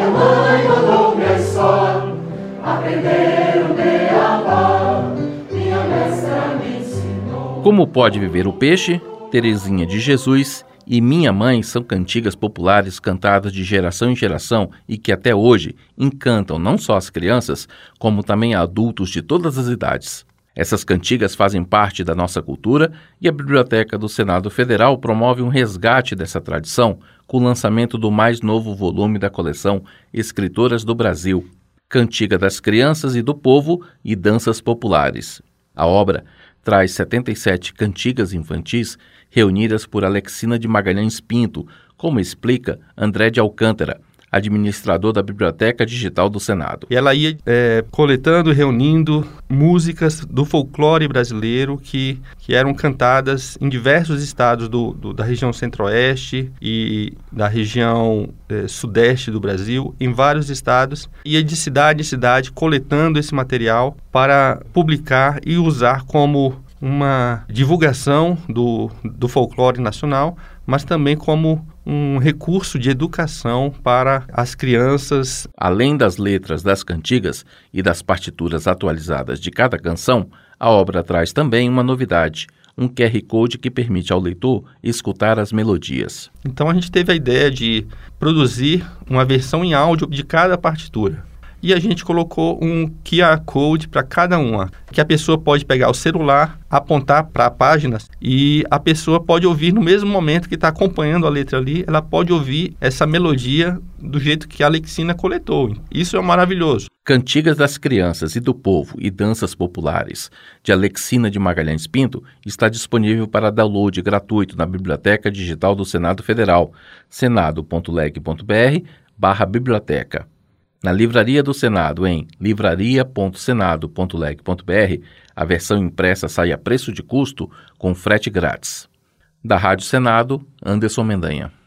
mãe mandou-me a escola, aprender o beabá, minha mestra me ensinou. Como pode viver o peixe, Terezinha de Jesus e Minha Mãe são cantigas populares cantadas de geração em geração e que até hoje encantam não só as crianças, como também adultos de todas as idades. Essas cantigas fazem parte da nossa cultura e a Biblioteca do Senado Federal promove um resgate dessa tradição com o lançamento do mais novo volume da coleção Escritoras do Brasil, Cantiga das Crianças e do Povo e Danças Populares. A obra traz 77 cantigas infantis reunidas por Alexina de Magalhães Pinto, como explica André de Alcântara, administrador da Biblioteca Digital do Senado. E ela ia coletando e reunindo músicas do folclore brasileiro que eram cantadas em diversos estados da região centro-oeste e da região sudeste do Brasil, em vários estados, ia de cidade em cidade coletando esse material para publicar e usar como uma divulgação do folclore nacional, mas também como um recurso de educação para as crianças. Além das letras das cantigas e das partituras atualizadas de cada canção, a obra traz também uma novidade, um QR Code que permite ao leitor escutar as melodias. Então a gente teve a ideia de produzir uma versão em áudio de cada partitura. E a gente colocou um QR Code para cada uma, que a pessoa pode pegar o celular, apontar para páginas e a pessoa pode ouvir no mesmo momento que está acompanhando a letra ali, ela pode ouvir essa melodia do jeito que a Alexina coletou. Isso é maravilhoso. Cantigas das Crianças e do Povo e Danças Populares, de Alexina de Magalhães Pinto, está disponível para download gratuito na Biblioteca Digital do Senado Federal, senado.leg.br/biblioteca. Na Livraria do Senado, em livraria.senado.leg.br, a versão impressa sai a preço de custo com frete grátis. Da Rádio Senado, Anderson Mendanha.